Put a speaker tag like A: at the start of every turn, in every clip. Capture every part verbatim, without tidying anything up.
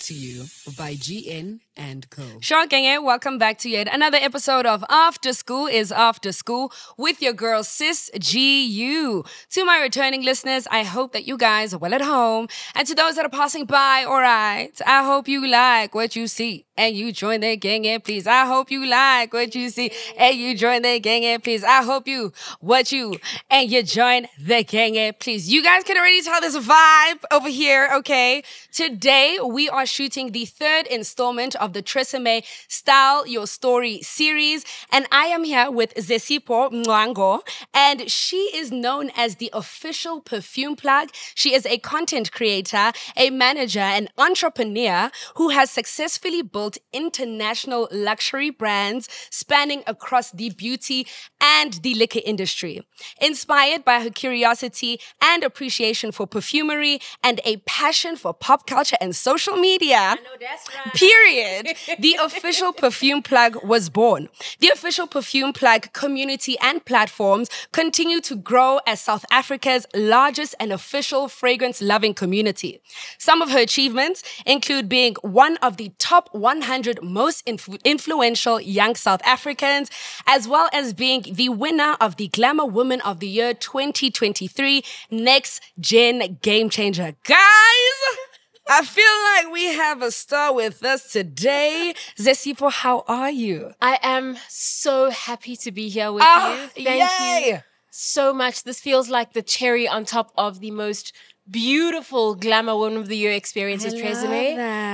A: to you by G N and Co.
B: Sure, gang, welcome back to yet another episode of After School is After School with your girl, Sis G U. To my returning listeners, I hope that you guys are well at home. And to those that are passing by, all right, I hope you like what you see and you join the gang, and please. I hope you like what you see and you join the gang, and please. I hope you, what you, and you join the gang, and please. You guys can already tell there's a vibe over here, okay? Today, we are shooting the third installment of the Tresemme Style Your Story series. And I am here with Zesipho Mwango. And she is known as the official perfume plug. She is a content creator, a manager, an entrepreneur who has successfully built international luxury brands spanning across the beauty and the liquor industry. Inspired by her curiosity and appreciation for perfumery and a passion for pop culture and social media,
C: I know that's right.
B: period, the Official Perfume Plug was born. The Official Perfume Plug community and platforms continue to grow as South Africa's largest and official fragrance-loving community. Some of her achievements include being one of the top one hundred most influ- influential young South Africans, as well as being the winner of the Glamour Woman of the Year twenty twenty-three Next Gen Game Changer. Guys, I feel like we have a star with us today. Zesipho, how are you?
C: I am so happy to be here with
B: Ah,
C: you. Thank
B: yay.
C: you so much. This feels like the cherry on top of the most beautiful Glamour Woman of the Year experience as Tresemme.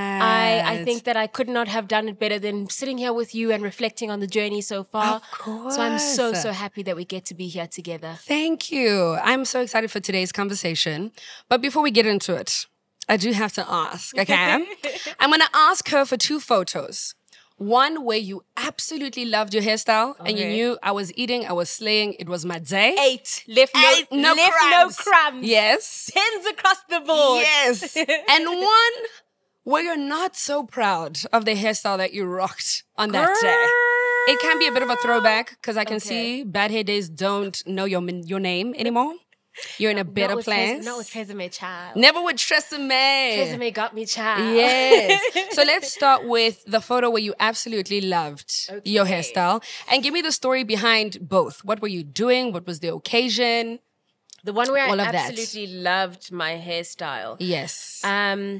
C: I, I think that I could not have done it better than sitting here with you and reflecting on the journey so far.
B: Of course.
C: So I'm so, so happy that we get to be here together.
B: Thank you. I'm so excited for today's conversation. But before we get into it, I do have to ask, okay? I'm going to ask her for two photos. One where you absolutely loved your hairstyle and you
C: Okay.
B: knew I was eating, I was slaying, it was my day.
C: Eight. Left no,
B: Eight, no
C: left
B: crumbs.
C: no crumbs.
B: Yes.
C: Tens across the board.
B: Yes. And one where you're not so proud of the hairstyle that you rocked on that day. It can be a bit of a throwback because I can
C: Okay.
B: see bad hair days don't know your your name anymore. You're in a better
C: Not with
B: place.
C: Tres- Not with Tresemme, child.
B: Never with Tresemme.
C: Tresemme got me, child.
B: Yes. So let's start with the photo where you absolutely loved your
C: Okay.
B: hairstyle. And give me the story behind both. What were you doing? What was the occasion?
C: The one where
B: All
C: I
B: of that.
C: absolutely loved my hairstyle
B: Yes.
C: um,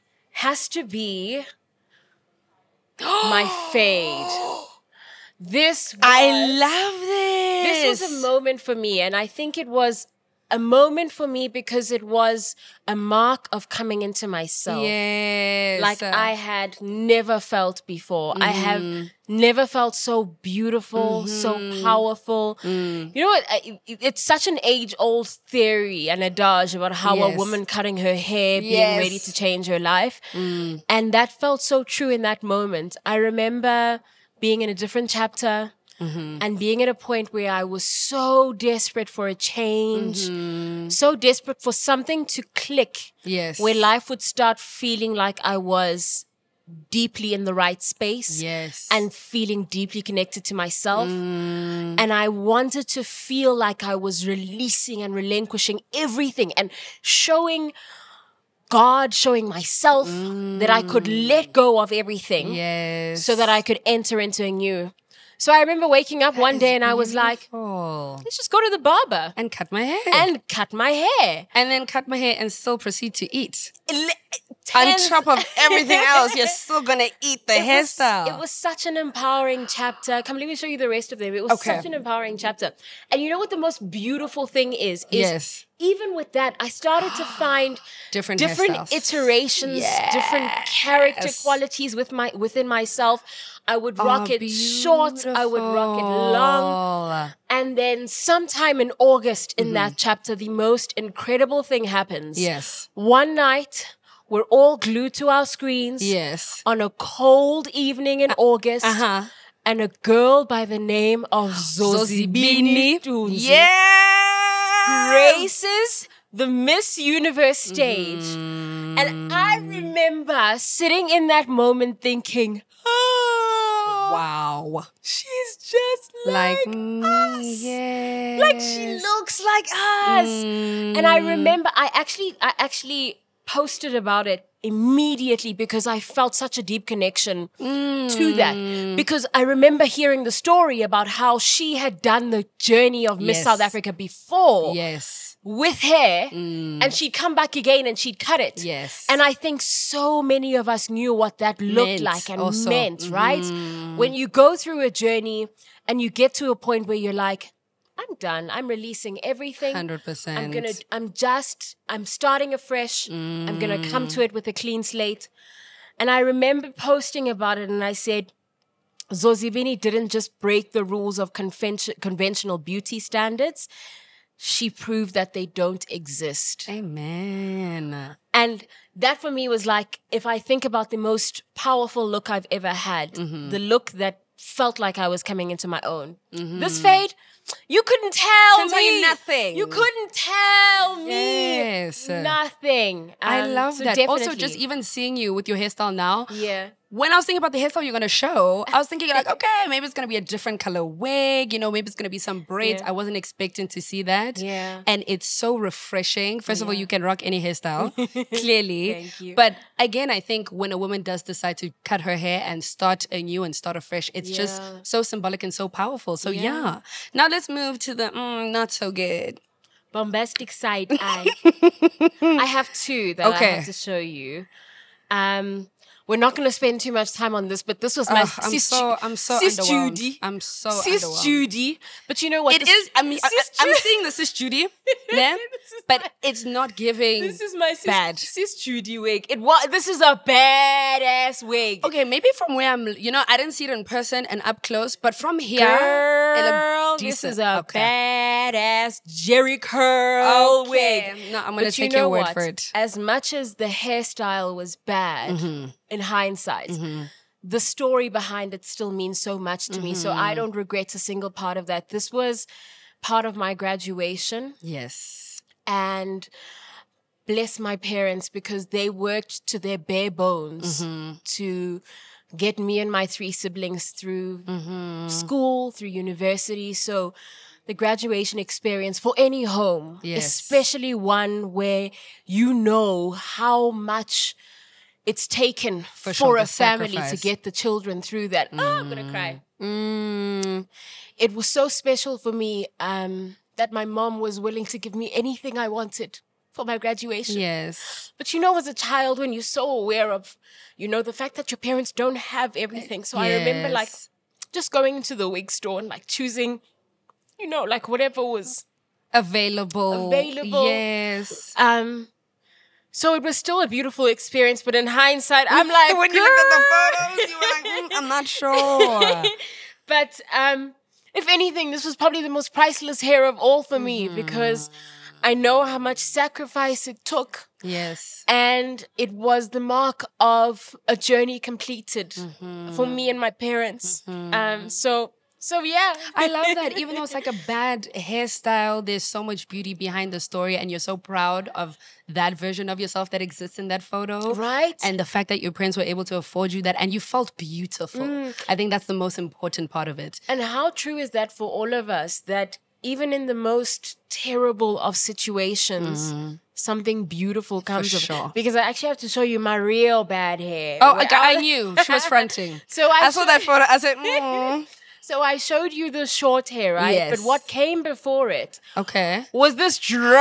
C: has to be my fade. This was,
B: I love this.
C: this was a moment for me, and I think it was a moment for me because it was a mark of coming into myself.
B: Yes.
C: Like I had never felt before. I have
B: Mm-hmm.
C: never felt so beautiful, so powerful.
B: Mm.
C: You know what? I- It's such an age-old theory and adage about how
B: Yes.
C: a woman cutting her hair, being
B: Yes.
C: ready to change her life.
B: Mm.
C: And that felt so true in that moment. I remember being in a different chapter
B: Mm-hmm.
C: and being at a point where I was so desperate for a change,
B: Mm-hmm.
C: so desperate for something to click,
B: Yes.
C: where life would start feeling like I was deeply in the right space
B: Yes.
C: and feeling deeply connected to myself.
B: Mm.
C: And I wanted to feel like I was releasing and relinquishing everything and showing God, showing myself that I could let go of everything
B: Yes.
C: so that I could enter into a new. So I remember waking up one day and I was like,
B: oh.
C: let's just go to the barber
B: And cut my hair.
C: and cut my hair.
B: and then cut my hair and still proceed to eat.
C: Ele-
B: On
C: tens-
B: top of everything else, you're still gonna eat the
C: It was-
B: hairstyle.
C: It was such an empowering chapter. Come, let me show you the rest of them. It was
B: Okay.
C: such an empowering chapter. And you know what the most beautiful thing is? Is
B: Yes.
C: even with that, I started to find
B: Different
C: different
B: hairstyles.
C: iterations, different character
B: Yes.
C: qualities with my within myself. I would rock
B: Oh,
C: it short, I would rock it long.
B: beautiful.
C: And then sometime in August in that chapter, the most incredible thing happens.
B: Yes.
C: One night, we're all glued to our screens
B: Yes.
C: on a cold evening in August.
B: Uh-huh.
C: And a girl by the name of Zozibini Tunzi
B: Yeah.
C: graces the Miss Universe stage.
B: Mm.
C: And I remember sitting in that moment thinking, oh,
B: Wow.
C: she's just like,
B: Like me.
C: us.
B: Yes.
C: Like she looks like us.
B: Mm.
C: And I remember I actually I actually posted about it immediately because I felt such a deep connection
B: Mm.
C: to that. Because I remember hearing the story about how she had done the journey of Miss
B: Yes.
C: South Africa before
B: Yes.
C: with hair, and she'd come back again and she'd cut it.
B: Yes.
C: And I think so many of us knew what that looked
B: Meant
C: like and
B: also.
C: meant, right? When you go through a journey and you get to a point where you're like, I'm done. I'm releasing everything.
B: one hundred percent.
C: I'm gonna. I'm just. I'm starting afresh. I'm gonna come to it with a clean slate. And I remember posting about it, and I said, Zozibini didn't just break the rules of convention, conventional beauty standards. She proved that they don't exist.
B: Amen.
C: And that for me was like, if I think about the most powerful look I've ever had,
B: Mm-hmm.
C: the look that felt like I was coming into my own. This fade, you couldn't tell
B: Couldn't
C: me.
B: tell you nothing.
C: You couldn't tell me
B: Yes.
C: nothing.
B: I
C: Um,
B: love
C: so
B: that. Also,
C: definitely.
B: just even seeing you with your hairstyle now.
C: Yeah.
B: When I was thinking about the hairstyle you're gonna show, I was thinking like, okay, maybe it's gonna be a different color wig. You know, maybe it's gonna be some braids.
C: Yeah.
B: I wasn't expecting to see that.
C: Yeah.
B: And it's so refreshing. First of all, you can rock any hairstyle, clearly.
C: Thank you.
B: But again, I think when a woman does decide to cut her hair and start anew and start afresh, it's just
C: Yeah.
B: so symbolic and so powerful. So yeah.
C: Yeah.
B: Now let's move to the mm, not so good.
C: Bombastic side eye. I have two that I
B: Okay.
C: have to show you. Um, we're not going to spend too much time on this, but this was my
B: Ugh, I'm
C: sis,
B: so I'm so
C: sis
B: underwhelmed.
C: Judy.
B: I'm so
C: sis
B: underwhelmed.
C: Judy. But you know what?
B: It
C: This-
B: is. I mean, I,
C: Sis
B: I, I'm
C: Judy.
B: seeing the sis Judy, yeah,
C: This is
B: but
C: my-
B: it's not giving.
C: This is my sis,
B: bad.
C: sis Judy wig. It was. This is a badass wig.
B: Okay, maybe from where I'm, you know, I didn't see it in person and up close, but from here, it
C: Girl,
B: looked
C: this
B: decent.
C: is a
B: okay.
C: badass Jerry curl
B: Okay.
C: wig.
B: No, I'm gonna
C: But you
B: take
C: know
B: your word
C: what?
B: for it.
C: As much as the hairstyle was bad
B: Mm-hmm.
C: in hindsight, the story behind it still means so much to me. So
B: Mm-hmm.
C: I don't regret a single part of that. This was part of my graduation,
B: Yes.
C: and bless my parents because they worked to their bare bones
B: Mm-hmm.
C: to get me and my three siblings through
B: Mm-hmm.
C: school, through university. So the graduation experience for any home,
B: Yes.
C: especially one where you know how much it's taken for,
B: sure,
C: a
B: the
C: family to
B: sacrifice.
C: get the children through that. Oh, I'm gonna cry.
B: Mm,
C: It was so special for me um, that my mom was willing to give me anything I wanted for my graduation.
B: yes.
C: But you know, as a child, when you're so aware of, you know, the fact that your parents don't have everything. So I remember like
B: Yes.
C: just going into the wig store and like choosing, you know, like whatever was.
B: Available.
C: Available.
B: Yes.
C: Um, so it was still a beautiful experience, but in hindsight, I'm like,
B: when you look at the
C: "Girl."
B: photos, you were like, mm, I'm not sure.
C: But um, if anything, this was probably the most priceless hair of all for me because I know how much sacrifice it took.
B: Yes.
C: And it was the mark of a journey completed for me and my parents. Um, so, so yeah.
B: I love that. Even though it's like a bad hairstyle, there's so much beauty behind the story, and you're so proud of that version of yourself that exists in that photo.
C: Right.
B: And the fact that your parents were able to afford you that, and you felt beautiful. I think that's the most important part of it.
C: And how true is that for all of us that even in the most terrible of situations, something beautiful comes of
B: sure.
C: Because I actually have to show you my real bad hair.
B: Oh,
C: Where
B: I, I knew she was fronting.
C: So I,
B: I saw
C: sho-
B: that photo. I said, mm.
C: So I showed you the short hair, right?
B: Yes.
C: But what came before it
B: Okay.
C: was this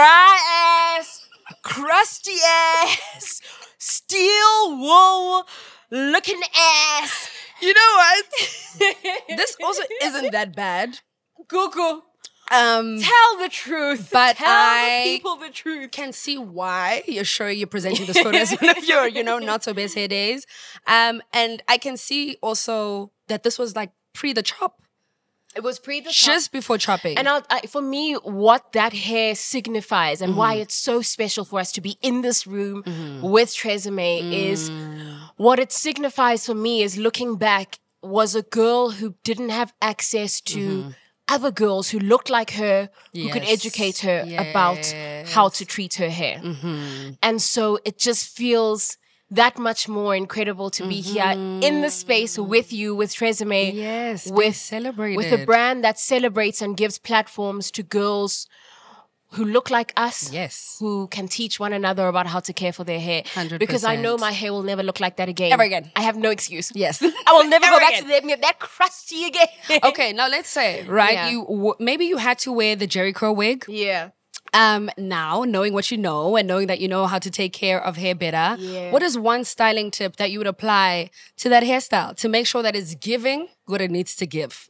C: dry ass, crusty ass, steel wool looking ass.
B: You know what? This also isn't that bad.
C: Google,
B: Um,
C: tell the truth.
B: But
C: tell
B: I-
C: the people the truth.
B: can see why you're sure you're presenting this photo as one of your, you know, not so best hair days. Um, and I can see also that this was like pre the chop,
C: It was pre the
B: just before chopping.
C: And I'll, I, for me, what that hair signifies and
B: Mm-hmm.
C: why it's so special for us to be in this room with Tresemme
B: Mm.
C: is what it signifies for me is looking back was a girl who didn't have access to other girls who looked like her, who could
B: Mm-hmm. Yes.
C: educate her about how to treat her hair.
B: Mm-hmm.
C: And so it just feels that much more incredible to be here in the space with you, with Tresemme.
B: yes,
C: with
B: celebrated
C: with a brand that celebrates and gives platforms to girls who look like us,
B: Yes.
C: who can teach one another about how to care for their hair.
B: one hundred percent.
C: Because I know my hair will never look like that again.
B: Ever again.
C: I have no excuse.
B: Yes.
C: I will never
B: Ever
C: go back
B: again.
C: to that, that crusty again.
B: Okay, now let's say, right,
C: Yeah.
B: you w- maybe you had to wear the Jerry Curl wig.
C: Yeah.
B: Um, now, knowing what you know and knowing that you know how to take care of hair better,
C: Yeah.
B: what is one styling tip that you would apply to that hairstyle to make sure that it's giving what it needs to give?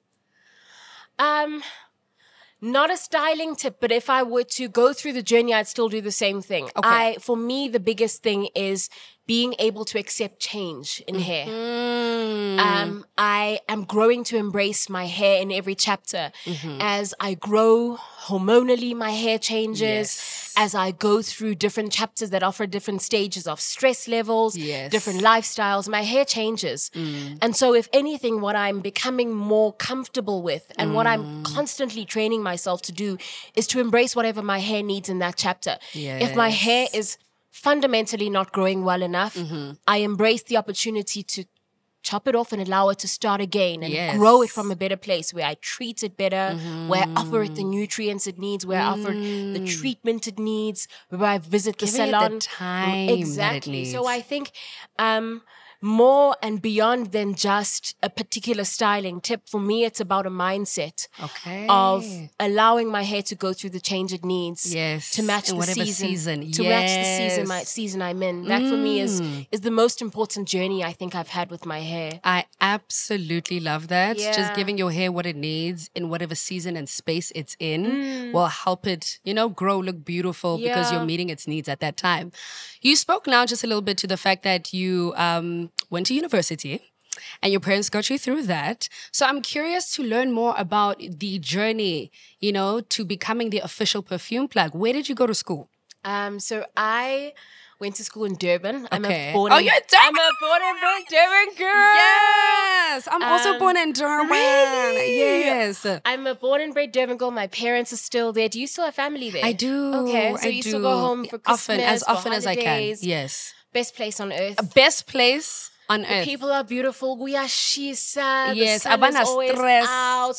C: Um, not a styling tip, but if I were to go through the journey, I'd still do the same thing.
B: Okay.
C: I, for me, the biggest thing is being able to accept change in hair.
B: Mm.
C: Um, I am growing to embrace my hair in every chapter.
B: Mm-hmm.
C: As I grow hormonally, my hair changes.
B: Yes.
C: As I go through different chapters that offer different stages of stress levels,
B: Yes.
C: different lifestyles, my hair changes.
B: Mm.
C: And so, if anything, what I'm becoming more comfortable with and what
B: Mm.
C: I'm constantly training myself to do is to embrace whatever my hair needs in that chapter. If my hair
B: Yes.
C: is fundamentally not growing well enough,
B: Mm-hmm.
C: I embrace the opportunity to chop it off and allow it to start again and
B: Yes.
C: grow it from a better place where I treat it better, where I offer it the
B: Mm.
C: nutrients it needs, where I offer it the treatment it needs, where I visit the
B: Giving it the
C: salon.
B: time that it
C: exactly. So
B: needs.
C: I think um, more and beyond than just a particular styling tip, for me, it's about a mindset
B: Okay.
C: of allowing my hair to go through the change it needs
B: Yes,
C: to match
B: in
C: the
B: whatever
C: season,
B: season.
C: to match the season my
B: Yes.
C: season I'm in. That for me is is the most important journey I think I've had with my hair.
B: I absolutely love that. Just
C: Yeah.
B: giving your hair what it needs in whatever season and space it's in
C: Mm.
B: will help it, you know, grow, look beautiful because you're
C: Yeah.
B: meeting its needs at that time. You spoke now just a little bit to the fact that you um, went to university and your parents got you through that. So I'm curious to learn more about the journey, you know, to becoming the official perfume plug. Where did you go to school?
C: Um, so I went to school in Durban. I'm
B: Okay.
C: a born
B: Oh,
C: and-
B: you're a Durban-
C: I'm a born and bred Durban girl.
B: Yes, I'm also
C: Um,
B: born in Durban.
C: really?
B: Yes.
C: I'm a born and bred Durban girl. My parents are still there. Do you still have family there?
B: I do.
C: Okay, so
B: I
C: you
B: do.
C: still go home for Christmas,
B: often, as
C: for
B: often as I can.
C: holidays.
B: Yes.
C: Best place on earth.
B: Best place on earth.
C: People are beautiful. Kuyashisa.
B: Yes,
C: the sun is
B: abana
C: always
B: stress.
C: out.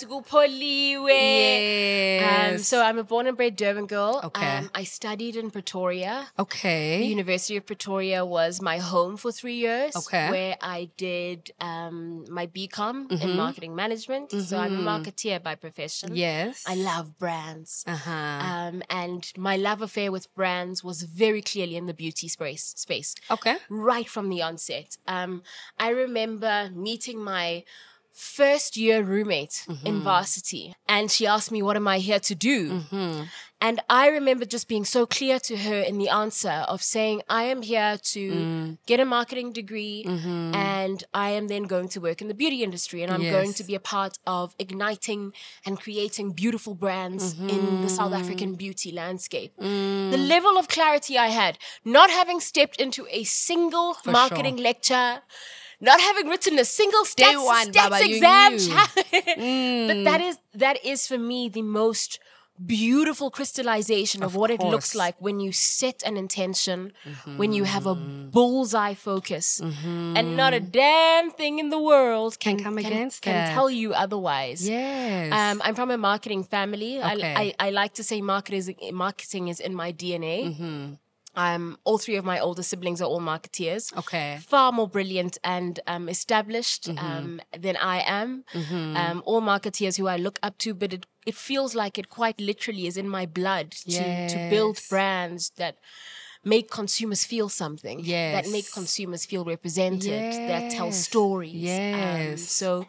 C: Kupoliwe. Um,
B: Yes.
C: so I'm a born and bred Durban girl.
B: Okay.
C: Um, I studied in Pretoria. The
B: Okay.
C: University of Pretoria was my home for three years.
B: Okay.
C: Where I did um, my B Com
B: Mm-hmm.
C: in marketing management. So I'm a marketeer by profession.
B: Yes.
C: I love brands.
B: Uh huh.
C: Um, and my love affair with brands was very clearly in the beauty space. space
B: Okay.
C: right from the onset. Um, I remember meeting my first year roommate in varsity, and she asked me, "What am I here to do?" And I remember just being so clear to her in the answer of saying, "I am here to get a marketing degree, and I am then going to work in the beauty industry, and I'm going
B: Yes.
C: to be a part of igniting and creating beautiful brands in the South African beauty landscape." The level of clarity I had, not having stepped into a single
B: For
C: marketing
B: sure.
C: lecture, not having written a single
B: Day
C: stats,
B: one,
C: stats
B: Baba, you
C: exam.
B: knew.
C: But that is that is for me the most beautiful crystallization of,
B: Of
C: what it looks
B: course.
C: like when you set an intention, when you have a bullseye focus, and not a damn thing in the world can,
B: Can come against
C: can
B: that.
C: tell you otherwise.
B: Yes.
C: Um, I'm from a marketing family.
B: Okay.
C: I, I, I like to say market is, marketing is in my D N A.
B: Mm-hmm.
C: Um, all three of my older siblings are all marketeers.
B: Okay.
C: Far more brilliant and um, established
B: Mm-hmm.
C: um, than I am. Um, all marketeers who I look up to, but it, it feels like it quite literally is in my blood to, to build
B: Yes.
C: brands that make consumers feel something. That make
B: Yes.
C: consumers feel represented, that tell
B: Yes.
C: stories. Um,
B: Yes.
C: so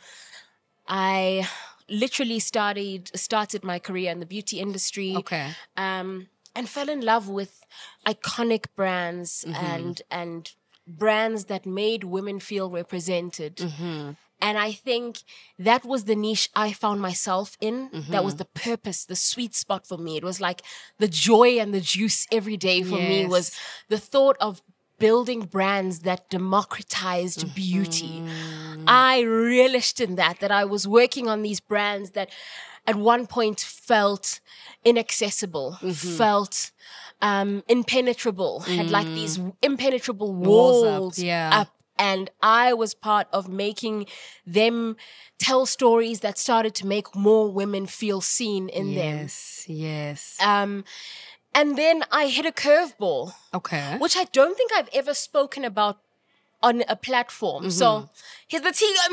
C: I literally started started my career in the beauty industry.
B: Okay.
C: Um, and fell in love with iconic brands and and brands that made women feel represented. And I think that was the niche I found myself in. That was the purpose, the sweet spot for me. It was like the joy and the juice every day for me was
B: Yes.
C: the thought of building brands that democratized beauty. I relished in that, that I was working on these brands that at one point felt inaccessible, felt um, impenetrable, had like these impenetrable
B: Walls
C: walls,
B: up, yeah.
C: up And I was part of making them tell stories that started to make more women feel seen in them.
B: Yes, yes.
C: Um, and then I hit a curveball,
B: Okay.
C: which I don't think I've ever spoken about on a platform. So here's the tea.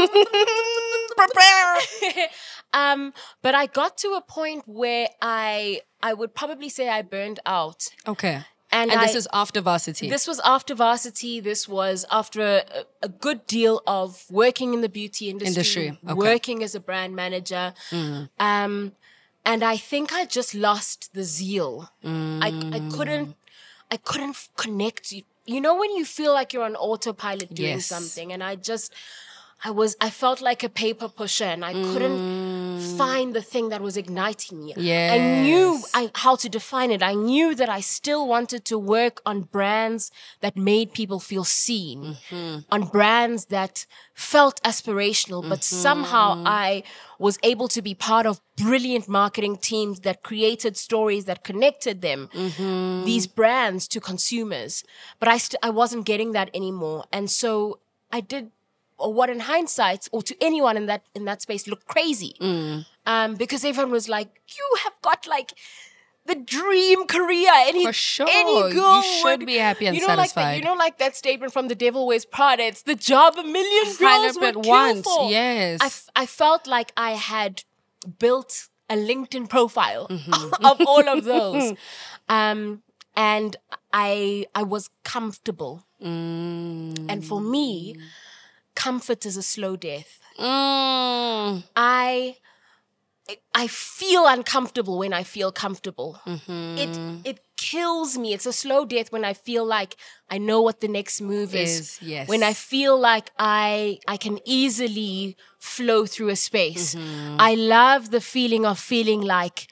C: Prepare. um, but I got to a point where I I would probably say I burned out.
B: Okay.
C: And,
B: And this
C: I-
B: is after varsity.
C: This was after varsity. This was after a, a good deal of working in the beauty industry,
B: Industry, okay.
C: working as a brand manager. Um, and I think I just lost the zeal. I, I couldn't, I couldn't f- connect. You, you know, when you feel like you're on autopilot doing
B: Yes.
C: something, and I just, I was, I felt like a paper pusher, and I couldn't find the thing that was igniting me. I knew
B: Yes.
C: I, how to define it. I knew that I still wanted to work on brands that made people feel seen, on brands that felt aspirational, but somehow I was able to be part of brilliant marketing teams that created stories that connected them, these brands to consumers. But I, st- I wasn't getting that anymore. And so I did or what in hindsight, or to anyone in that in that space, looked crazy. Um, because everyone was like, you have got like the dream career. Any,
B: For sure.
C: any
B: You
C: girl
B: should
C: would-
B: be happy and
C: you know, Like
B: satisfied.
C: that, you know, like that statement from The Devil Wears Prada, it's the job a million girls
B: Pilot
C: would
B: at
C: kill
B: once,
C: for.
B: yes.
C: I, f- I felt like I had built a LinkedIn profile
B: Mm-hmm.
C: of all of those. Um, and I I was comfortable.
B: Mm.
C: And for me, comfort is a slow death.
B: Mm.
C: I I feel uncomfortable when I feel comfortable.
B: Mm-hmm.
C: It it kills me. It's a slow death when I feel like I know what the next move is.
B: Is, yes.
C: When I feel like I I can easily flow through a space.
B: Mm-hmm.
C: I love the feeling of feeling like,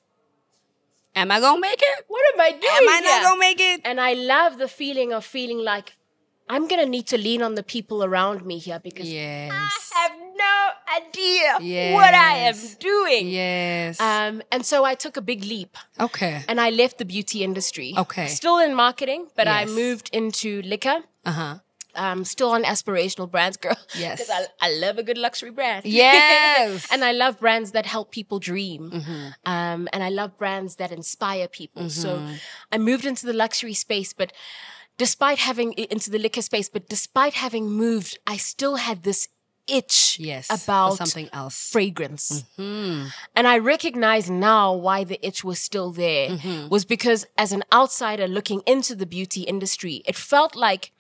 B: Am I gonna make it?
C: what am I doing
B: Am I not
C: here?
B: gonna make it?
C: And I love the feeling of feeling like I'm gonna need to lean on the people around me here because
B: Yes.
C: I have no idea what I am
B: Yes.
C: doing.
B: Yes.
C: Um, and so I took a big leap
B: okay.
C: and I left the beauty industry.
B: Okay.
C: Still in marketing, but I
B: Yes.
C: moved into liquor.
B: Uh huh.
C: Um, still on aspirational brands, girl.
B: Yes.
C: Because I, I love a good luxury brand.
B: Yes.
C: And I love brands that help people dream.
B: Mm-hmm.
C: Um, and I love brands that inspire people. So I moved into the luxury space, but despite having into the liquor space, but despite having moved, I still had this itch
B: Yes.
C: about
B: for something else.
C: fragrance.
B: Mm-hmm.
C: And I recognize now why the itch was still there
B: Mm-hmm.
C: was because as an outsider looking into the beauty industry, it felt like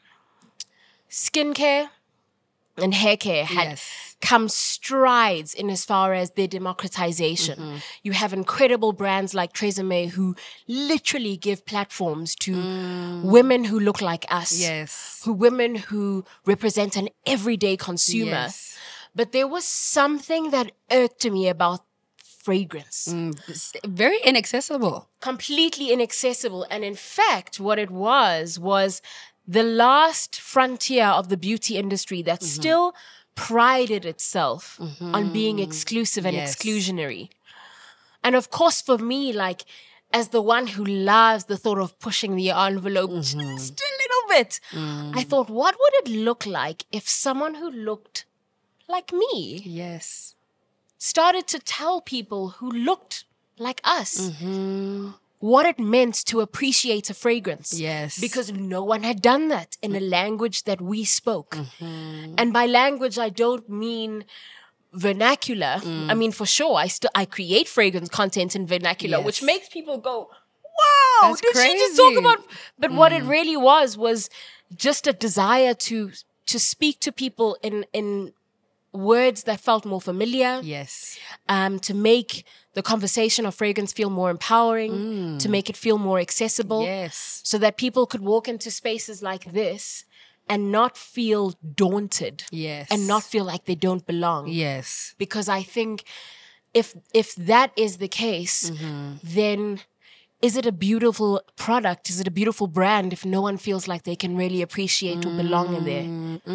C: skincare and hair care had
B: Yes.
C: come strides in as far as their democratization.
B: Mm-hmm.
C: You have incredible brands like Tresemme who literally give platforms to women who look like us.
B: Mm. Yes.
C: Who women who represent an everyday consumer.
B: Yes.
C: But there was something that irked me about fragrance.
B: It's very inaccessible.
C: Completely inaccessible. And in fact, what it was, was the last frontier of the beauty industry that
B: Mm-hmm.
C: still prided itself on being exclusive and
B: Yes.
C: exclusionary. And of course, for me, like, as the one who loves the thought of pushing the envelope
B: Mm-hmm.
C: just a little bit,
B: Mm.
C: I thought, what would it look like if someone who looked like me
B: Yes.
C: started to tell people who looked like us
B: Mm-hmm.
C: what it meant to appreciate a fragrance.
B: Yes.
C: Because no one had done that in a language that we spoke.
B: Mm-hmm.
C: And by language, I don't mean vernacular.
B: Mm.
C: I mean, for sure, I still I create fragrance content in vernacular,
B: Yes.
C: which makes people go, wow,
B: That's
C: did she just talk
B: crazy.
C: about... But what it really was, was just a desire to to speak to people in in words that felt more familiar,
B: Yes.
C: um, to make the conversation of fragrance feel more empowering, to make it feel more accessible,
B: Yes.
C: so that people could walk into spaces like this and not feel daunted,
B: Yes.
C: and not feel like they don't belong.
B: Yes.
C: Because I think if if that is the case, then is it a beautiful product? Is it a beautiful brand if no one feels like they can really appreciate or belong in there?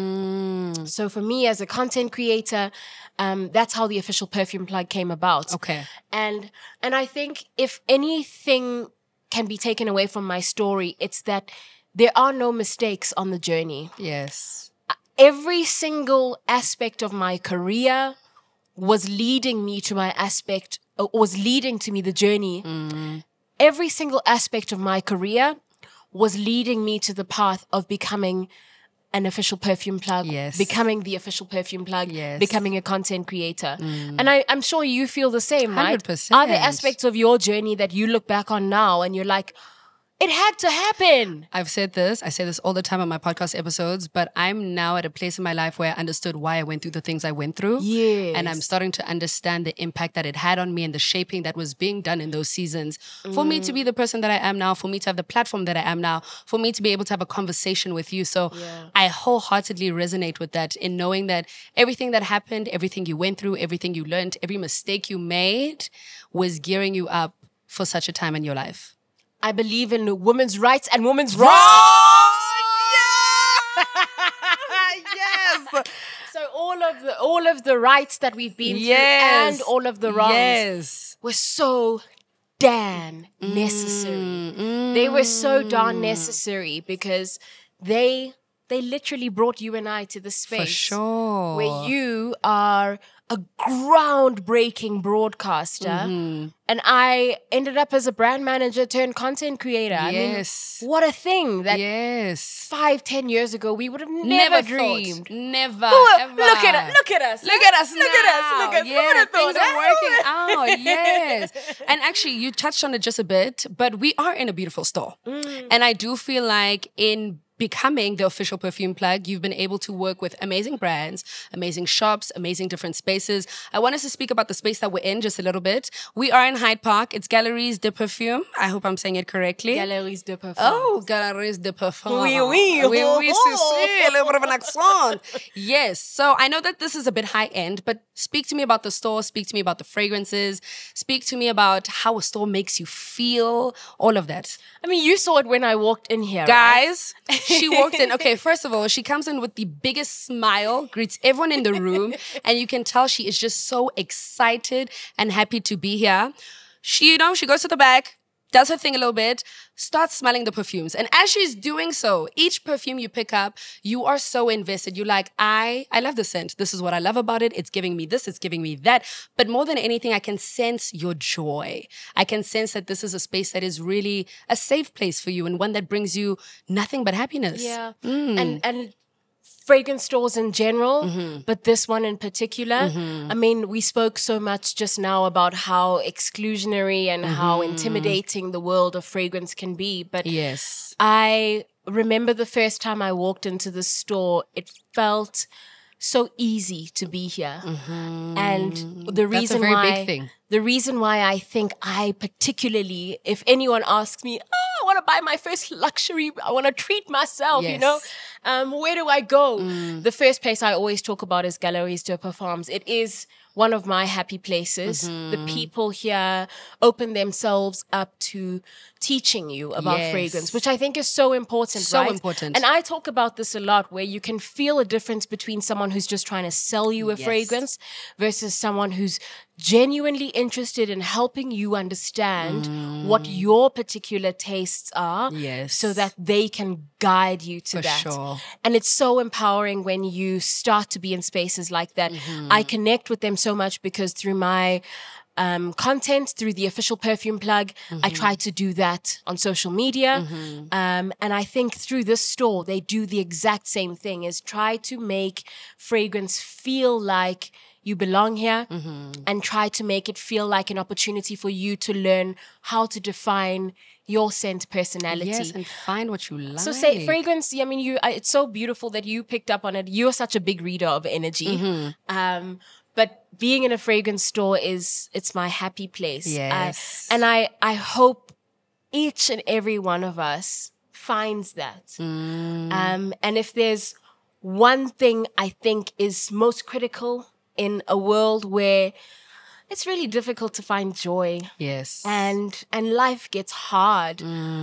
B: Mm.
C: So for me as a content creator, um, that's how the official perfume plug came about.
B: Okay.
C: And and I think if anything can be taken away from my story, it's that there are no mistakes on the journey.
B: Yes.
C: every single aspect of my career was leading me to my aspect, uh, was leading to me the journey.
B: Mm.
C: Every single aspect of my career was leading me to the path of becoming an official perfume plug,
B: Yes.
C: becoming the official perfume plug,
B: Yes.
C: becoming a content creator. And I, I'm sure you feel the same, right?
B: one hundred percent.
C: Are there aspects of your journey that you look back on now and you're like, it had to happen?
B: I've said this, I say this all the time on my podcast episodes, but I'm now at a place in my life where I understood why I went through the things I went through.
C: Yes.
B: And I'm starting to understand the impact that it had on me and the shaping that was being done in those seasons for me to be the person that I am now, for me to have the platform that I am now, for me to be able to have a conversation with you. So
C: Yeah.
B: I wholeheartedly resonate with that in knowing that everything that happened, everything you went through, everything you learned, every mistake you made was gearing you up for such a time in your life.
C: I believe in women's rights and women's rights.
B: Yes.
C: So all of the all of the rights that we've been
B: Yes.
C: through and all of the wrongs
B: Yes.
C: were so damn necessary. They were so darn necessary because they they literally brought you and I to the space
B: For sure.
C: where you are a groundbreaking broadcaster,
B: Mm-hmm.
C: and I ended up as a brand manager turned content creator.
B: Yes.
C: I mean, what a thing that
B: Yes.
C: five, ten years ago we would have never,
B: Never
C: dreamed.
B: thought. Never.
C: Who-
B: ever.
C: Look at us! Look at us!
B: Look at us
C: Look
B: now.
C: at us! Look at us! Who
B: Yeah,
C: would have thought
B: things are
C: that?
B: working out. Yes. And actually, you touched on it just a bit, but we are in a beautiful store.
C: Mm.
B: And I do feel like in becoming the official perfume plug, you've been able to work with amazing brands, amazing shops, amazing different spaces. I want us to speak about the space that we're in just a little bit. We are in Hyde Park. It's Galeries de Parfum. I hope I'm saying it correctly.
C: Galeries de Parfum.
B: Oh, Galeries de Parfum.
C: Oui, oui.
B: Oui, oui, si, si. A little bit of an accent. Yes. So I know that this is a bit high end, but speak to me about the store. Speak to me about the fragrances. Speak to me about how a store makes you feel. All of that.
C: I mean, you saw it when I walked in here, right?
B: Guys, she walked in. Okay, first of all, she comes in with the biggest smile, greets everyone in the room, and you can tell she is just so excited and happy to be here. She, you know, she goes to the back, does her thing a little bit, starts smelling the perfumes. And as she's doing so, each perfume you pick up, you are so invested. You're like, I, I love the scent. This is what I love about it. It's giving me this, it's giving me that. But more than anything, I can sense your joy. I can sense that this is a space that is really a safe place for you and one that brings you nothing but happiness.
C: Yeah.
B: Mm.
C: And and fragrance stores in general,
B: Mm-hmm.
C: but this one in particular. I mean, we spoke so much just now about how exclusionary and how
B: Mm-hmm.
C: intimidating the world of fragrance can be. But
B: Yes.
C: I remember the first time I walked into the store, it felt so easy to be here. And the
B: Mm-hmm. That's a
C: reason
B: very
C: why
B: big thing.
C: the reason why I think I particularly, if anyone asks me, oh, I want to buy my first luxury, I want to treat myself, you
B: Yes.
C: know, um, where do I go?
B: Mm.
C: The first place I always talk about is Galeries de Parfums. It is one of my happy places.
B: Mm-hmm.
C: The people here open themselves up to teaching you about
B: Yes.
C: fragrance, which I think is so important,
B: So
C: right?
B: important.
C: And I talk about this a lot, where you can feel a difference between someone who's just trying to sell you a
B: Yes.
C: fragrance versus someone who's genuinely interested in helping you understand what your particular tastes are,
B: Mm. Yes.
C: so that they can guide you to
B: For
C: that.
B: sure.
C: And it's so empowering when you start to be in spaces like that.
B: Mm-hmm.
C: I connect with them so much because through my um, content, through the official perfume plug, I try to do that on social media. Um, and I think through this store, they do the exact same thing, is try to make fragrance feel like you belong here, and try to make it feel like an opportunity for you to learn how to define your scent personality.
B: Yes, and find what you like.
C: So say fragrance, I mean, you. I- It's so beautiful that you picked up on it. You're such a big reader of energy. Um, but being in a fragrance store is, it's my happy place. I-
B: Yes.
C: and I, I hope each and every one of us finds that.
B: Mm.
C: Um, and if there's one thing I think is most critical in a world where it's really difficult to find joy,
B: Yes.
C: and and life gets hard,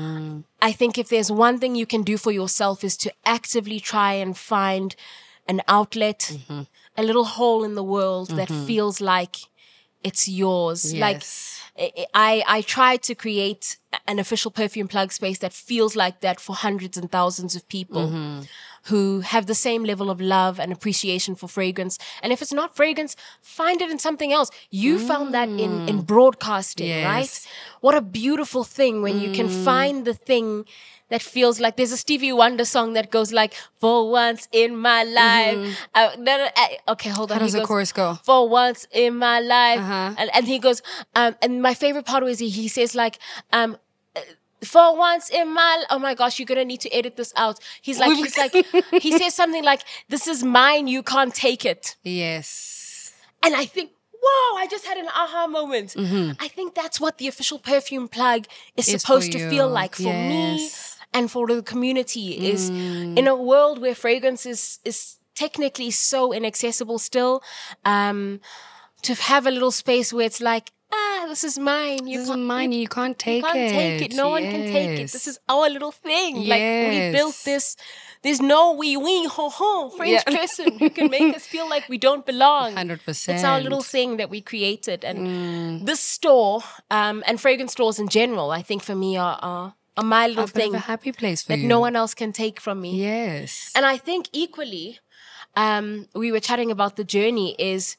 C: I think if there's one thing you can do for yourself is to actively try and find an outlet, a little hole in the world that feels like it's yours. Like
B: Yes.
C: I, I I try to create an official perfume plug space that feels like that for hundreds and thousands of people. who have the same level of love and appreciation for fragrance. And if it's not fragrance, find it in something else. You mm. found that in, in broadcasting, yes. right? What a beautiful thing when mm. you can find the thing that feels like there's a Stevie Wonder song that goes like, for once in my life. Mm-hmm. Uh, no, no, uh, okay, hold on.
B: How does
C: he
B: the
C: goes,
B: chorus go?
C: For once in my life.
B: Uh-huh.
C: And, and he goes, um, and my favorite part was he, he says like, um, for once in my, oh my gosh, you're going to need to edit this out. He's like, he's like, he says something like, this is mine, you can't take it.
B: Yes.
C: And I think, whoa, I just had an aha moment.
B: Mm-hmm.
C: I think that's what the official perfume plug is
B: It's
C: supposed
B: for
C: to
B: you.
C: feel like for
B: Yes.
C: me and for the community
B: Mm.
C: is in a world where fragrance is, is technically so inaccessible still, um, to have a little space where it's like, ah, this is mine. You
B: This is
C: can't-
B: mine. You can't take
C: you can't
B: it.
C: take it. No one can take it.
B: Yes.
C: This is our little thing. Like we
B: Yes.
C: built this. There's no wee wee ho ho French
B: Yeah.
C: person who can make us feel like we don't belong.
B: one hundred percent.
C: It's our little thing that we created. And this store, um, and fragrance stores in general, I think for me are are, are my little
B: A bit of
C: thing
B: a happy place for
C: that
B: you.
C: no one else can take from me.
B: Yes.
C: And I think equally, um, we were chatting about the journey is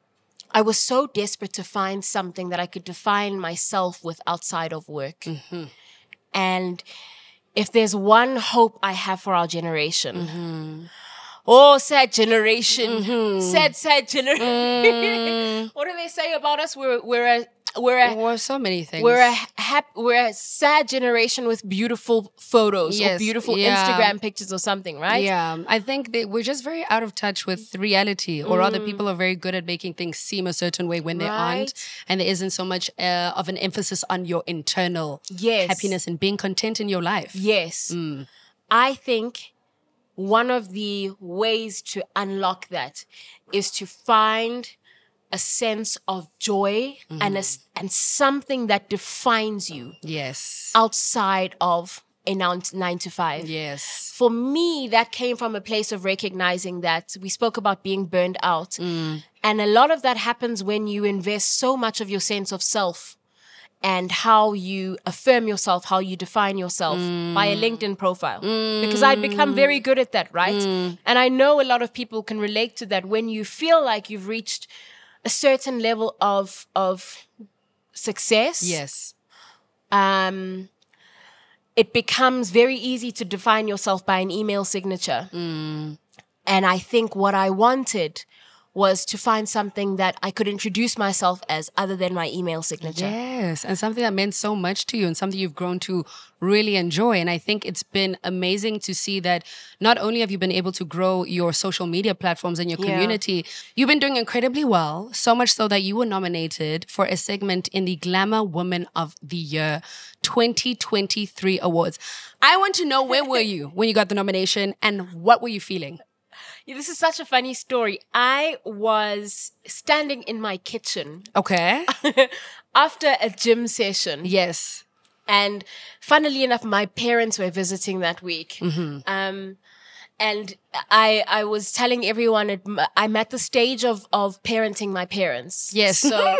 C: I was so desperate to find something that I could define myself with outside of work.
B: Mm-hmm.
C: And if there's one hope I have for our generation,
B: Mm-hmm.
C: oh, sad generation,
B: Mm-hmm.
C: sad, sad generation.
B: Mm.
C: What do they say about us? We're, we're a, we're a,
B: Or so many things.
C: we're a hap- we're a sad generation with beautiful photos or
B: Yes,
C: beautiful
B: yeah.
C: Instagram pictures or something, right?
B: Yeah, I think that we're just very out of touch with reality, or rather, people are very good at making things seem a certain way when they aren't,
C: Right.
B: and there isn't so much uh, of an emphasis on your internal
C: Yes.
B: happiness and being content in your life.
C: Yes. I think one of the ways to unlock that is to find a sense of joy and a, s- and something that defines you
B: Yes.
C: outside of a nine, nine to five.
B: Yes.
C: For me, that came from a place of recognizing that we spoke about being burned out. And a lot of that happens when you invest so much of your sense of self and how you affirm yourself, how you define yourself by a LinkedIn profile. Because I'd become very good at that, right? And I know a lot of people can relate to that. When you feel like you've reached a certain level of of success,
B: Yes.
C: um, it becomes very easy to define yourself by an email signature. And I think what I wanted was to find something that I could introduce myself as other than my email signature.
B: Yes, and something that meant so much to you and something you've grown to really enjoy. And I think it's been amazing to see that not only have you been able to grow your social media platforms and your
C: Yeah.
B: community, you've been doing incredibly well, so much so that you were nominated for a segment in the Glamour Woman of the Year twenty twenty-three awards. I want to know, where were you when you got the nomination and what were you feeling?
C: Yeah, this is such a funny story. I was standing in my kitchen
B: Okay.
C: after a gym session.
B: Yes.
C: And funnily enough, my parents were visiting that week. Um, and I I was telling everyone it, I'm at the stage of of parenting my parents.
B: Yes.
C: So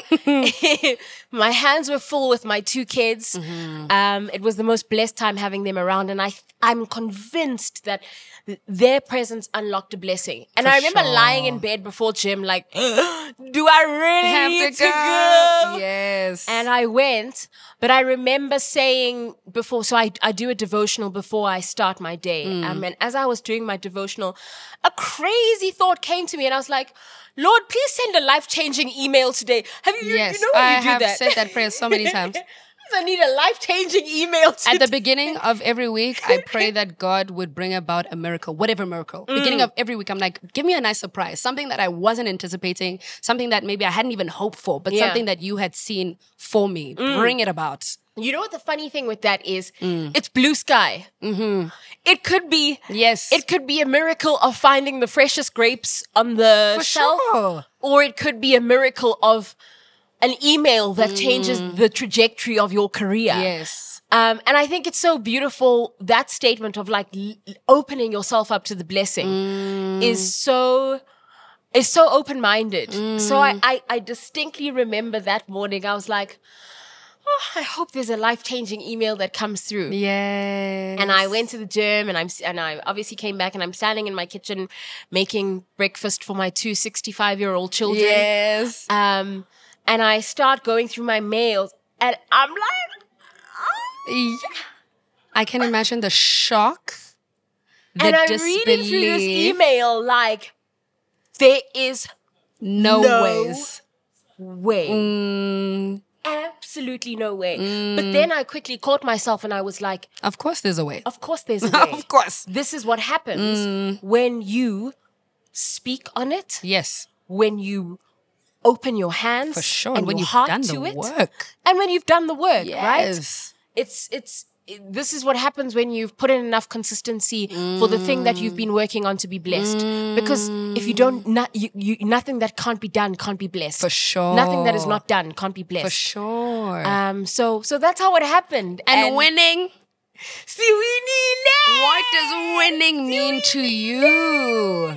C: my hands were full with my two kids. Um, it was the most blessed time having them around, and I I'm convinced that their presence unlocked a blessing. And
B: For
C: I remember
B: sure.
C: lying in bed before gym, like, do I really
B: Have
C: need
B: to
C: to
B: go.
C: go?
B: Yes.
C: And I went, but I remember saying before, so I, I do a devotional before I start my day.
B: Mm.
C: Um, and as I was doing my devotional, a crazy thought came to me, and I was like, Lord, please send a life-changing email today. Have you,
B: Yes,
C: you know when
B: I
C: you do
B: have
C: that?
B: said that prayer so many times.
C: I need a life-changing email today.
B: At the beginning of every week, I pray that God would bring about a miracle, whatever miracle. Beginning of every week, I'm like, give me a nice surprise, something that I wasn't anticipating, something that maybe I hadn't even hoped for, but
C: Yeah.
B: something that you had seen for me. Bring it about.
C: You know what the funny thing with that is? It's blue sky. Mm-hmm. It could be,
B: Yes.
C: it could be a miracle of finding the freshest grapes on the
B: For
C: shelf,
B: sure.
C: or it could be a miracle of an email that changes the trajectory of your career.
B: Yes.
C: Um, and I think it's so beautiful, that statement of like l- opening yourself up to the blessing is so, is so open-minded. So I, I, I distinctly remember that morning, I was like, oh, I hope there's a life-changing email that comes through.
B: Yes.
C: And I went to the gym, and I'm and I obviously came back, and I'm standing in my kitchen making breakfast for my two sixty-five-year-old children.
B: Yes.
C: Um, and I start going through my mails, and I'm like, oh.
B: Yeah. I can imagine the shock, the
C: and I'm
B: disbelief.
C: reading through this email like, there is
B: No,
C: no
B: ways.
C: way.
B: Mm,
C: Absolutely no way. But then I quickly caught myself, and I was like,
B: of course there's a way.
C: of course there's a way.
B: Of course.
C: This is what happens when you speak on it,
B: Yes.
C: when you open your hands
B: For sure.
C: and
B: And when
C: your
B: you've
C: heart
B: done
C: to
B: the
C: it,
B: work.
C: and when you've done the work, right?
B: Yes.
C: It's it's it- this is what happens when you've put in enough consistency for the thing that you've been working on to be blessed. Because if you don't, not, you, you, nothing that can't be done can't be blessed.
B: For sure.
C: Nothing that is not done can't be blessed.
B: For sure.
C: Um. So so that's how it happened.
B: and, winning,
C: See, we need
B: what does winning mean to you?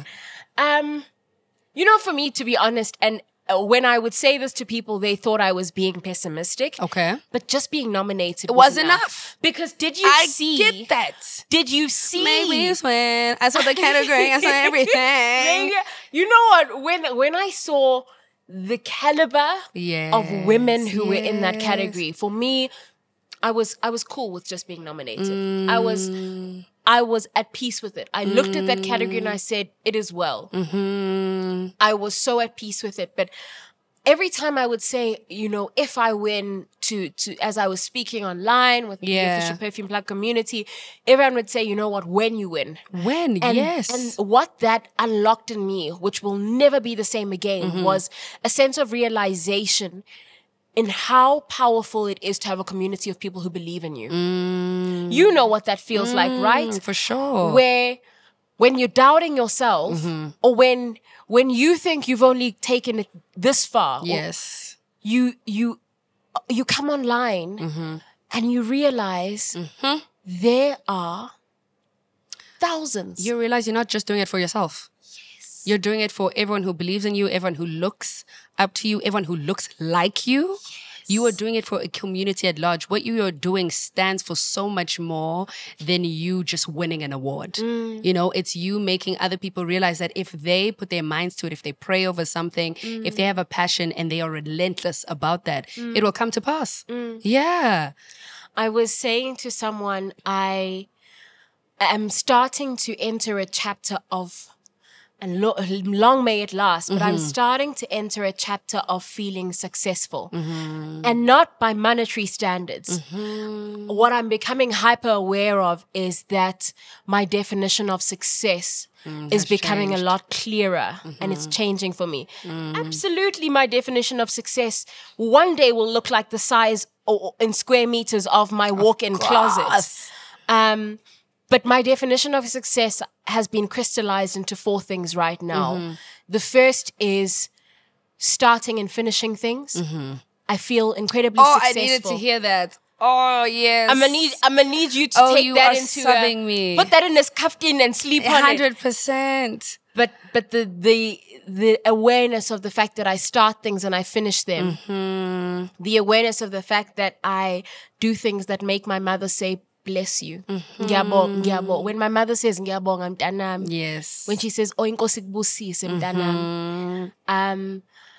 C: Um, you know, for me, to be honest, and uh, when I would say this to people, they thought I was being pessimistic.
B: Okay.
C: But just being nominated
B: It
C: was,
B: was
C: enough.
B: enough.
C: Because did you
B: I
C: see?
B: get that.
C: Did you see?
B: Maybe it's when I saw the category, I saw everything.
C: Maybe- You know what? When when I saw the caliber
B: Yes,
C: of women who were in that
B: yes.
C: category, for me, I was I was cool with just being nominated. I was I was at peace with it. I looked at that category and I said, it is well.
B: Mm-hmm.
C: I was so at peace with it. But every time I would say, you know, if I win to, to as I was speaking online with
B: Yeah.
C: the official Perfume Plug community, everyone would say, you know what, when you win.
B: When?
C: And,
B: yes.
C: and what that unlocked in me, which will never be the same again,
B: Mm-hmm.
C: was a sense of realization in how powerful it is to have a community of people who believe in you. You know what that feels like, right?
B: Mm, for sure.
C: Where when you're doubting yourself,
B: Mm-hmm.
C: or when when you think you've only taken it this far, or
B: yes.
C: you you you come online
B: Mm-hmm.
C: and you realize there are thousands.
B: You realize you're not just doing it for yourself. Yes. You're doing it for everyone who believes in you, everyone who looks up to you, everyone who looks like you. Yes. You are doing it for a community at large. What you are doing stands for so much more than you just winning an award.
C: Mm.
B: You know, it's you making other people realize that if they put their minds to it, if they pray over something,
C: Mm.
B: if they have a passion and they are relentless about that,
C: Mm.
B: it will come to pass. Yeah.
C: I was saying to someone, I am starting to enter a chapter of, and lo- long may it last, but I'm starting to enter a chapter of feeling successful. And not by monetary standards. What I'm becoming hyper aware of is that my definition of success is becoming
B: changed.
C: a lot clearer, and it's changing for me. Absolutely, my definition of success one day will look like the size o- in square meters of my walk-in closet.
B: course.
C: Um, but my definition of success has been crystallized into four things right now. The first is starting and finishing things. I feel incredibly
B: Oh,
C: successful.
B: I needed to hear that. Oh, yes.
C: I'm gonna need. I'm gonna need you to
B: Oh,
C: take
B: you
C: that
B: are
C: into
B: subbing
C: a,
B: me.
C: Put that in a kaftan and sleep on it.
B: one hundred percent.
C: But but the the the awareness of the fact that I start things and I finish them.
B: Mm-hmm.
C: The awareness of the fact that I do things that make my mother say, "Bless you." Ngiyabonga, ngiyabonga. When my mother says, "Ngiyabonga mntanami,"
B: Yes.
C: when she says, "Oh inkosi kubusise mntanami,"
B: Mm,
C: um,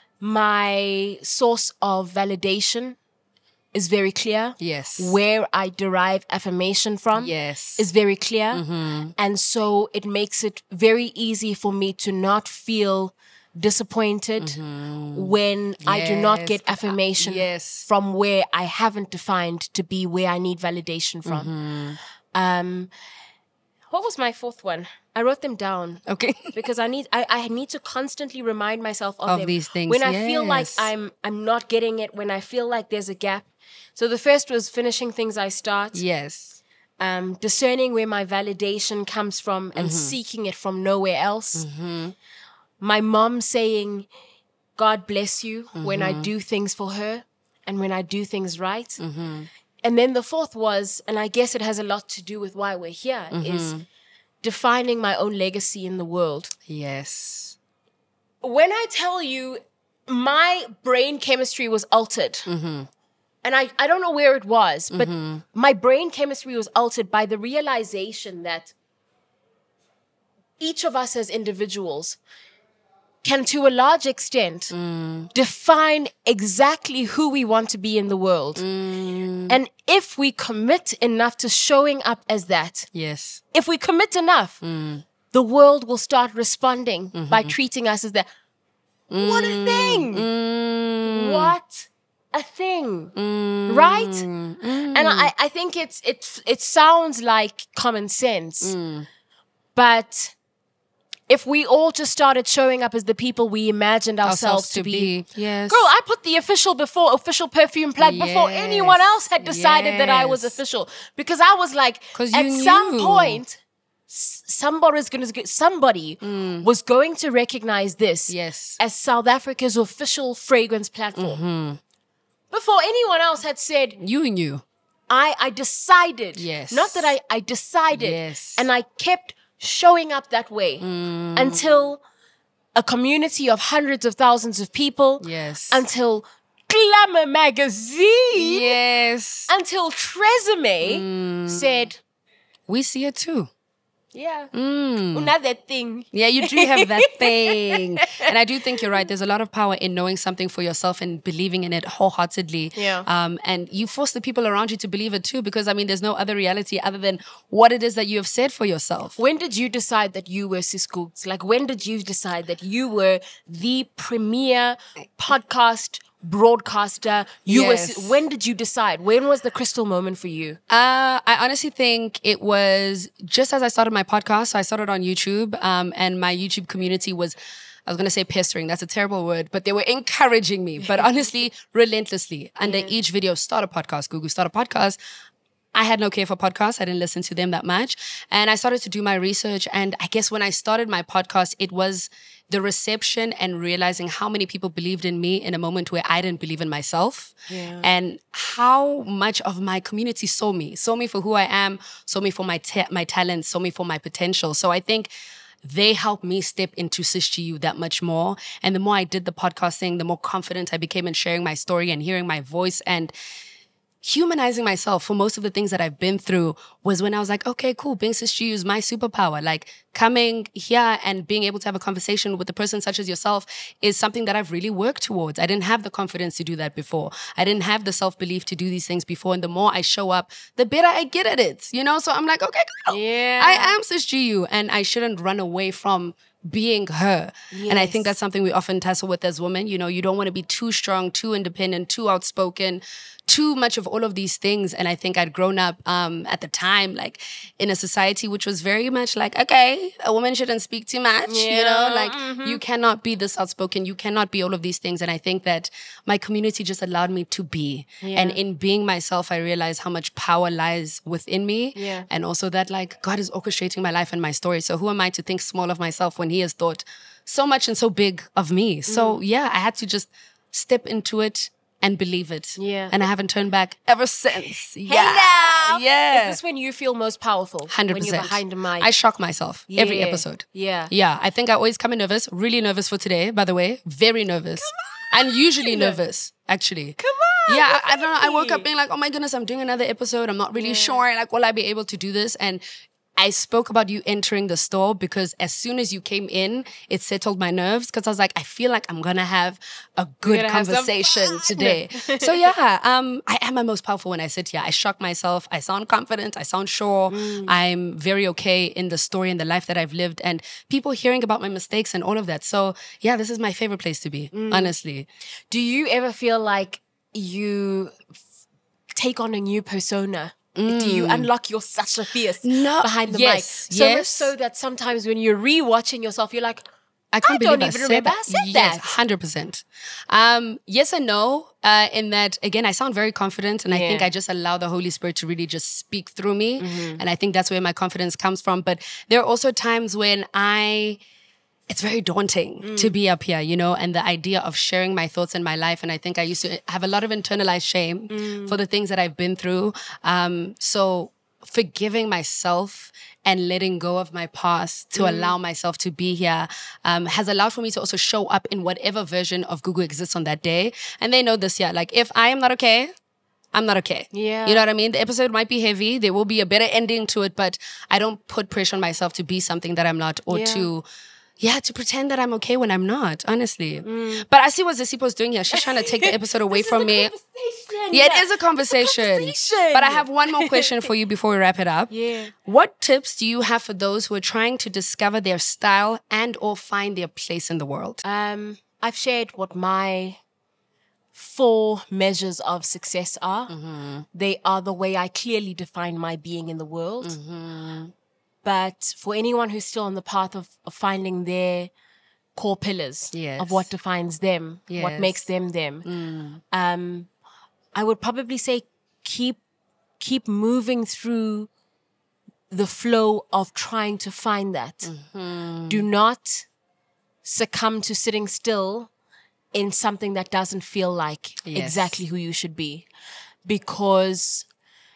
C: my source of validation is very clear.
B: yes.
C: Where I derive affirmation from
B: Yes.
C: is very clear. And so it makes it very easy for me to not feel disappointed when I do not
B: Yes.
C: get affirmation
B: Yes.
C: from where I haven't defined to be where I need validation from. Um, what was my fourth one? I wrote them down.
B: Okay.
C: Because I need I, I need to constantly remind myself of,
B: Of
C: them.
B: these things,
C: When I feel like
B: yes.
C: I'm I'm not getting it, when I feel like there's a gap. So the first was finishing things I start,
B: Yes.
C: um, discerning where my validation comes from and
B: Mm-hmm.
C: seeking it from nowhere else. My mom saying, God bless you when
B: Mm-hmm.
C: I do things for her and when I do things right.
B: Mm-hmm.
C: And then the fourth was, and I guess it has a lot to do with why we're here,
B: Mm-hmm.
C: is defining my own legacy in the world.
B: Yes.
C: When I tell you my brain chemistry was altered and I, I don't know where it was, but
B: Mm-hmm.
C: my brain chemistry was altered by the realization that each of us as individuals can, to a large extent,
B: Mm.
C: define exactly who we want to be in the world.
B: Mm.
C: And if we commit enough to showing up as that,
B: Yes.
C: if we commit enough,
B: Mm.
C: the world will start responding
B: Mm-hmm.
C: by treating us as that. What a thing!
B: Mm.
C: What a thing!
B: Mm.
C: Right?
B: Mm.
C: And I, I think it's it it sounds like common sense,
B: Mm.
C: but if we all just started showing up as the people we imagined ourselves,
B: Ourselves
C: to,
B: to
C: be,
B: be. Yes.
C: girl, I put the official before official perfume plug before
B: Yes.
C: anyone else had decided that I was
B: Yes.
C: official, because I was like,
B: 'Cause
C: at
B: you
C: some
B: knew.
C: point, s- somebody's gonna get somebody was going to recognize this
B: Yes.
C: as South Africa's official fragrance platform.
B: Mm-hmm.
C: Before anyone else had said,
B: You knew.
C: I, I decided.
B: Yes.
C: Not that I, I decided.
B: Yes.
C: And I kept showing up that way
B: Mm.
C: until a community of hundreds of thousands of people.
B: Yes.
C: Until Glamour magazine.
B: Yes.
C: Until Tresemme said,
B: We see it too.
C: yeah,
B: Mm.
C: another thing.
B: Yeah, you do have that thing. And I do think you're right. There's a lot of power in knowing something for yourself and believing in it wholeheartedly.
C: Yeah.
B: Um, and you force the people around you to believe it too, because I mean, there's no other reality other than what it is that you have said for yourself.
C: When did you decide that you were Sis Cooks? Like, when did you decide that you were the premier podcast broadcaster? You were.
B: Yes.
C: When did you decide? When was the crystal moment for you?
B: Uh, I honestly think it was just as I started my podcast. So I started on YouTube, um, and my YouTube community was, I was going to say pestering. That's a terrible word, but they were encouraging me, but honestly, relentlessly. Under each video, start a podcast, Google, start a podcast. I had no care for podcasts. I didn't listen to them that much. And I started to do my research. And I guess when I started my podcast, it was the reception and realizing how many people believed in me in a moment where I didn't believe in myself.
C: Yeah.
B: And how much of my community saw me, saw me for who I am, saw me for my ta- my talents, saw me for my potential. So I think they helped me step into Sis G U that much more. And the more I did the podcasting, the more confident I became in sharing my story and hearing my voice and humanizing myself for most of the things that I've been through was when I was like, okay, cool, being Sis G U is my superpower. Like coming here and being able to have a conversation with a person such as yourself is something that I've really worked towards. I didn't have the confidence to do that before. I didn't have the self-belief to do these things before. And the more I show up, the better I get at it, you know? So I'm like, okay, girl,
C: Yeah.
B: I am Sis G U and I shouldn't run away from being her. And I think
C: Yes.
B: that's something we often tussle with as women. You know, you don't want to be too strong, too independent, too outspoken, too much of all of these things. And I think I'd grown up um, at the time, like in a society which was very much like, okay, a woman shouldn't speak too much, you know,
C: Yeah,
B: like you cannot be this outspoken, you cannot be all of these things. And I think that my community just allowed me to be. And in being myself, I realized how much power lies within me.
C: Yeah.
B: And also that like God is orchestrating my life and my story. So who am I to think small of myself when he has thought so much and so big of me? So yeah, I had to just step into it and believe it.
C: Yeah.
B: And I haven't turned back ever since. Yeah.
C: now.
B: Yeah.
C: Is this when you feel most powerful?
B: one hundred percent.
C: When you're behind the mic.
B: I shock myself every
C: Yeah.
B: episode.
C: Yeah.
B: Yeah. I think I always come in nervous. Really nervous for today, by the way. Very nervous. And usually nervous, actually.
C: Come on.
B: Yeah, I, I don't know. I woke
C: baby.
B: up being like, oh my goodness, I'm doing another episode. I'm not really sure. Like, will I be able to do this? And I spoke about you entering the store because as soon as you came in, it settled my nerves because I was like, I feel like I'm going to have a good
C: gonna have some
B: conversation
C: fun.
B: today. So yeah, um, I am my most powerful when I sit here. I shock myself. I sound confident. I sound sure.
C: Mm.
B: I'm very okay in the story and the life that I've lived and people hearing about my mistakes and all of that. So yeah, this is my favorite place to be,
C: Mm.
B: honestly.
C: Do you ever feel like you f- take on a new persona? Do you unlock your Sasha Fierce
B: Mm. No,
C: behind the
B: yes,
C: mic? So much
B: yes.
C: so that sometimes when you're rewatching yourself, you're like,
B: I can't
C: I
B: believe
C: don't
B: I
C: even
B: said
C: remember
B: that.
C: I said
B: yes,
C: that.
B: one hundred percent. Um, yes and no, uh, in that, again, I sound very confident and I think
C: Yeah.
B: I just allow the Holy Spirit to really just speak through me.
C: Mm-hmm.
B: And I think that's where my confidence comes from. But there are also times when I... It's very daunting
C: Mm.
B: to be up here, you know, and the idea of sharing my thoughts in my life. And I think I used to have a lot of internalized shame
C: Mm.
B: for the things that I've been through. Um, so forgiving myself and letting go of my past to allow myself to be here um, has allowed for me to also show up in whatever version of Google exists on that day. And they know this, yeah, like if I am not okay, I'm not okay.
C: Yeah.
B: You know what I mean? The episode might be heavy. There will be a better ending to it, but I don't put pressure on myself to be something that I'm not or
C: Yeah.
B: to, yeah, to pretend that I'm okay when I'm not, honestly. But I see what Zesipo's doing here. She's trying to take the episode away
C: This is
B: from
C: a
B: me.
C: conversation.
B: Yeah, it is a conversation.
C: conversation.
B: But I have one more question for you before we wrap it up.
C: Yeah.
B: What tips do you have for those who are trying to discover their style and or find their place in the world?
C: Um, I've shared what my four measures of success are. They are the way I clearly define my being in the world. But for anyone who's still on the path of, of finding their core pillars
B: Yes.
C: of what defines them, what
B: Yes.
C: makes them them, um, I would probably say keep keep moving through the flow of trying to find that. Do not succumb to sitting still in something that doesn't feel like
B: Yes.
C: exactly who you should be. Because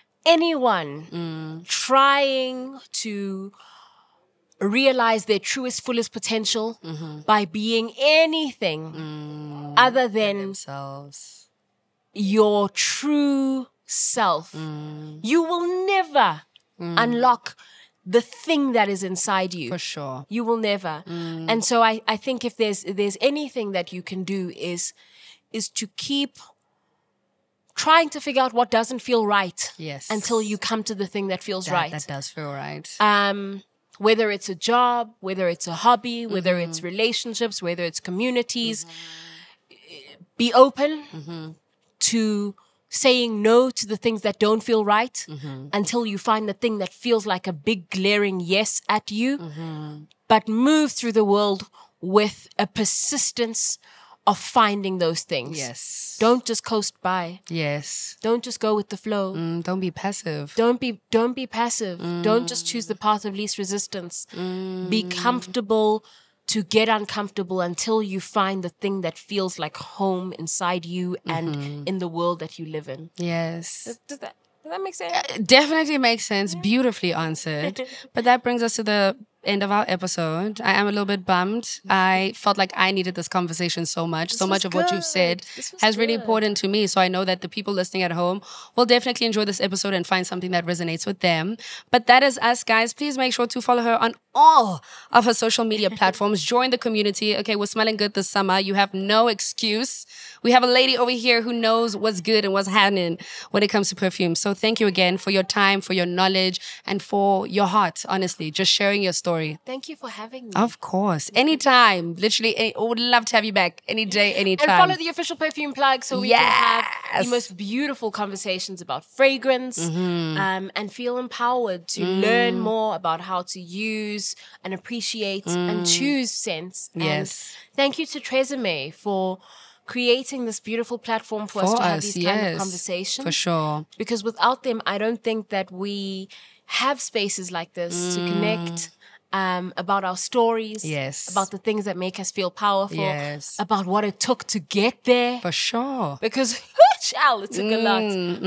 C: anyone trying to realize their truest, fullest potential by being anything other than
B: Themselves.
C: your true self, you will never unlock the thing that is inside you.
B: For sure.
C: You will never. And so I, I think if there's there's anything that you can do is is to keep trying to figure out what doesn't feel right
B: Yes.
C: until you come to the thing that feels
B: That,
C: right.
B: that does feel right.
C: Um, whether it's a job, whether it's a hobby, whether it's relationships, whether it's communities, be open to saying no to the things that don't feel right until you find the thing that feels like a big glaring yes at you. But move through the world with a persistence of finding those things.
B: Yes.
C: Don't just coast by.
B: Yes.
C: Don't just go with the flow.
B: Mm, don't be passive.
C: Don't be don't be passive. Don't just choose the path of least resistance. Be comfortable to get uncomfortable until you find the thing that feels like home inside you and in the world that you live in.
B: Yes.
C: Does that does that make sense?
B: It definitely makes sense. Beautifully answered. But that brings us to the end of our episode. I am a little bit bummed. I felt like I needed this conversation so much. so
C: was
B: much of what you've said
C: good. This was
B: has really
C: good.
B: important to me. So I know that the people listening at home will definitely enjoy this episode and find something that resonates with them. But that is us, guys. Please make sure to follow her on all of her social media platforms. Join the community. Okay, we're smelling good this summer. You have no excuse. We have a lady over here who knows what's good and what's happening when it comes to perfume. So thank you again for your time, for your knowledge, and for your heart, honestly, just sharing your story.
C: Thank you for having me.
B: Of course. Anytime. Literally, any, I would love to have you back any day, anytime.
C: And follow the official perfume plug so we can have
B: Yes.
C: the most beautiful conversations about fragrance um, and feel empowered to learn more about how to use and appreciate and choose scents.
B: Yes.
C: And thank you to Tresemme for creating this beautiful platform for, us
B: For
C: to have
B: us,
C: these kind
B: yes.
C: of conversations.
B: For sure.
C: Because without them, I don't think that we have spaces like this to connect um, about our stories,
B: Yes.
C: about the things that make us feel powerful,
B: Yes.
C: about what it took to get there.
B: For sure.
C: Because, child, it took a lot.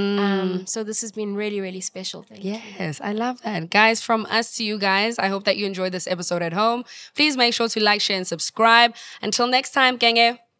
C: Um, so this has been really, really special. Thank you.
B: Yes, I love that. Guys, from us to you guys, I hope that you enjoyed this episode at home. Please make sure to like, share, and subscribe. Until next time, genge.